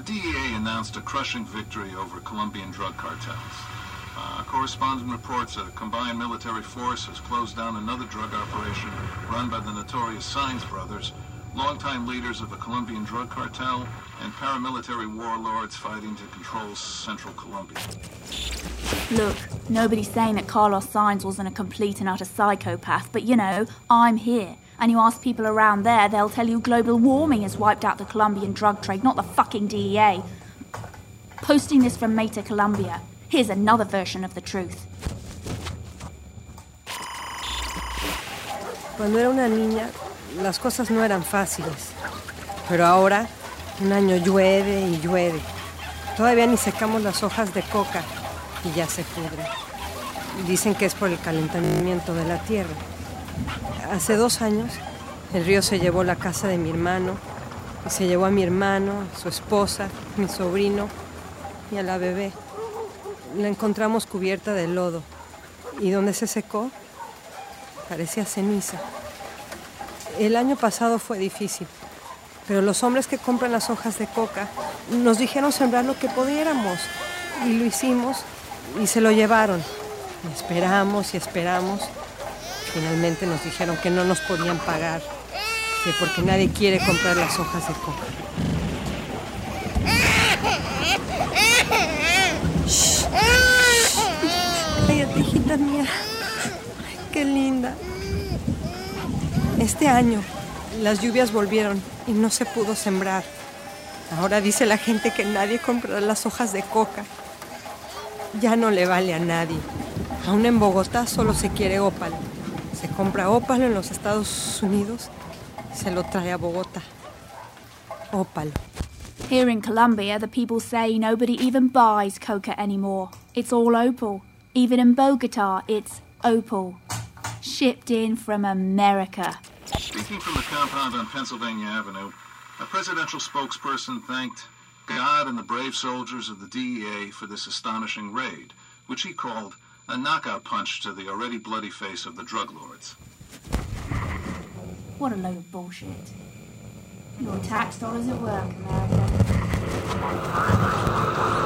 DEA announced a crushing victory over Colombian drug cartels. Correspondent reports that a combined military force has closed down another drug operation run by the notorious Sainz brothers, longtime leaders of a Colombian drug cartel, and paramilitary warlords fighting to control central Colombia. Look, nobody's saying that Carlos Sainz wasn't a complete and utter psychopath, but you know, I'm here. And you ask people around there, they'll tell you global warming has wiped out the Colombian drug trade, not the fucking DEA. Posting this from Meta, Colombia. Here's another version of the truth. Cuando era una niña, las cosas no eran fáciles. Pero ahora, un año llueve y llueve. Todavía ni secamos las hojas de coca y ya se pudren. Dicen que es por el calentamiento de la tierra. Hace 2 años, el río se llevó la casa de mi hermano, y se llevó a mi hermano, a su esposa, mi sobrino y a la bebé. La encontramos cubierta de lodo, y donde se secó, parecía ceniza. El año pasado fue difícil, pero los hombres que compran las hojas de coca nos dijeron sembrar lo que pudiéramos, y lo hicimos, y se lo llevaron. Y esperamos y esperamos. Finalmente nos dijeron que no nos podían pagar, que porque nadie quiere comprar las hojas de coca. Shh. Cállate, hijita mía. Qué linda. Este año las lluvias volvieron y no se pudo sembrar. Ahora dice la gente que nadie comprará las hojas de coca. Ya no le vale a nadie. Aún en Bogotá solo se quiere ópalo. Se compra ópalo en los Estados Unidos, se lo trae a Bogotá. Ópalo. Here in Colombia, the people say nobody even buys coca anymore. It's all opal. Even in Bogotá, it's opal. Shipped in from America. Speaking from the compound on Pennsylvania Avenue, a presidential spokesperson thanked God and the brave soldiers of the DEA for this astonishing raid, which he called a knockout punch to the already bloody face of the drug lords. What a load of bullshit. Your tax dollars at work, America.